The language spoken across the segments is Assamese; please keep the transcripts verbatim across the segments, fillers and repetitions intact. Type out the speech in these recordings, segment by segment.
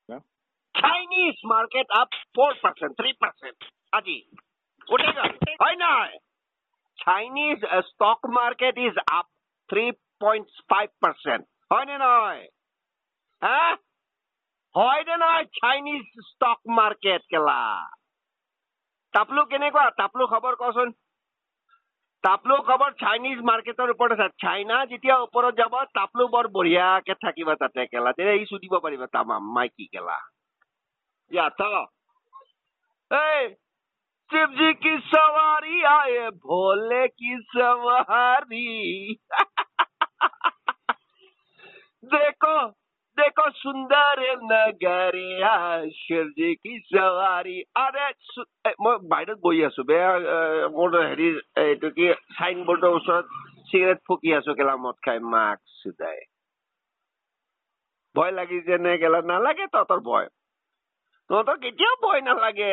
Yeah. Chinese market up four percent, three percent. Aji. Why not? Chinese uh, stock market is up three point five percent. Why not? Huh? Why not Chinese stock market kela? Taplu kenekwa? Taplu khabar kosun? Taplu khabar Chinese marketer upor asa. China jitia upor jaba taplu bor boria ke thakiba tate kela. Tere ei sudiba pariba tamam maiki kela. Ya chalo. Hey, Shiv जी की सवारी आए भोले की सवारी देखो देखो सुंदर नगरिया शिव जी की सवारी अरे मैं बाहिरत বহি আছো বেয়া মোৰ হেৰি এইটো কি সাইন বোৰ্ডৰ ওচৰত চিগাৰেট ফুকি আছো কেলা মদ খাই মাক সুদাই ভয় লাগিছে নে কেলা নালাগে তহঁতৰ ভয় তহঁতৰ কেতিয়াও ভয় নালাগে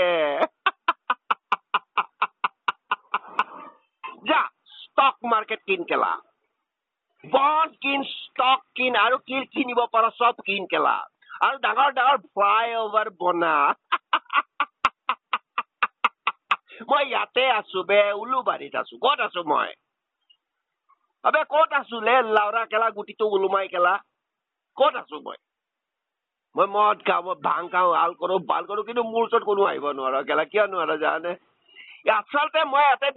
যা stock market কিন কেলা bond কিন stock কিন আৰু কি কিনিব পাৰা সব কিন কেলা আৰু ডাঙৰ ডাঙৰ flyover বনা মই ইয়াতে আছো বে উলুবাৰীত আছো ক'ত আছো মই আবে ক'ত আছো লে লাউৰা কেলা গুটিটো উলুমাই কেলা ক'ত আছো মই মই মদ খাওঁ মই ভাং খাওঁ আল কৰো বাল কৰো কিন্তু মোৰ ওচৰত কোনো আহিব নোৱাৰা কেলা কিয় নোৱাৰা জানে আচলতে মই ইয়াতে